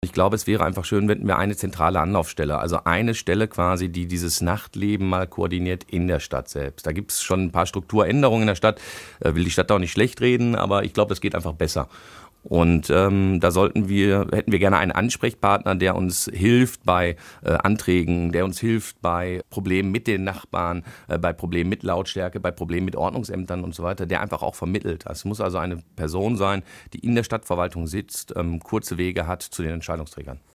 Ich glaube, es wäre einfach schön, wenn wir eine zentrale Anlaufstelle, also eine Stelle quasi, die dieses Nachtleben mal koordiniert in der Stadt selbst. Da gibt es schon ein paar Strukturänderungen in der Stadt, will die Stadt auch nicht schlecht reden, aber ich glaube, das geht einfach besser. Und da hätten wir gerne einen Ansprechpartner, der uns hilft bei Anträgen, der uns hilft bei Problemen mit den Nachbarn, bei Problemen mit Lautstärke, bei Problemen mit Ordnungsämtern und so weiter, der einfach auch vermittelt. Es muss also eine Person sein, die in der Stadtverwaltung sitzt, kurze Wege hat zu den Entscheidungsträgern.